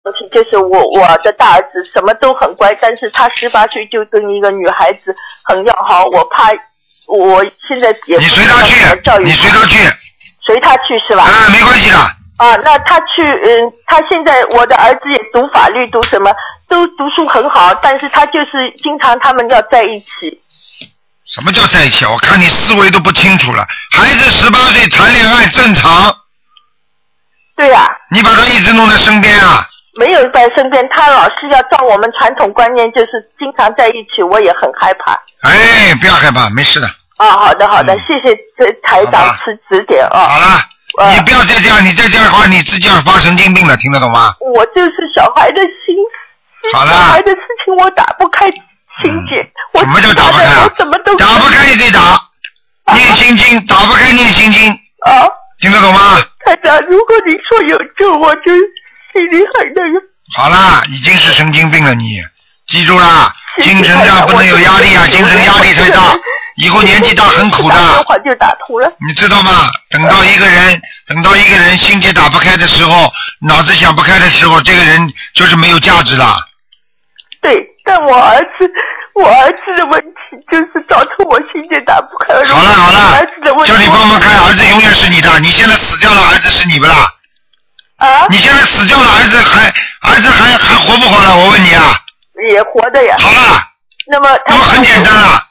就是我的大儿子什么都很乖，但是他18岁就跟一个女孩子很要好，我怕我现在也不你随他去，你随他去， 随他去是吧？ 啊，没关系的。 啊，那他去，他现在我的儿子也读法律，读什么都读书很好，但是他就是经常他们要在一起。 什么叫在一起？我看你思维都不清楚了。孩子18岁谈恋爱正常。 对呀。 你把他一直弄在身边啊？ 没有在身边，他老是要照我们传统观念，就是经常在一起，我也很害怕。 哎，不要害怕，没事的。 啊，好的好的，谢谢台长指点啊。 好了。你不要再这样，你再这样的话，你自己要发神经病了，听得懂吗？ 我就是小孩的心， 好了， 小孩的事情我打不开心结。 什么叫打不开啊？ 我怎么都打不开你得打，念心经，打不开念心经。 啊， 听得懂吗？ 台长，如果你说有救，我就心里很那个。 好啦，已经是神经病了你，记住啦，精神上不能有压力啊，精神压力太大。以后年纪大很苦的， 电话就打通了。 你知道吗？等到一个人心结打不开的时候，脑子想不开的时候，这个人就是没有价值了。 对，但我儿子的问题就是造成我心结打不开。 好了， 儿子的问题， 叫你帮忙看，儿子永远是你的。你现在死掉了，儿子是你不啦？ 啊？你现在死掉了，儿子还活不活了？我问你啊。 也活的呀。 好了。 那么很简单了。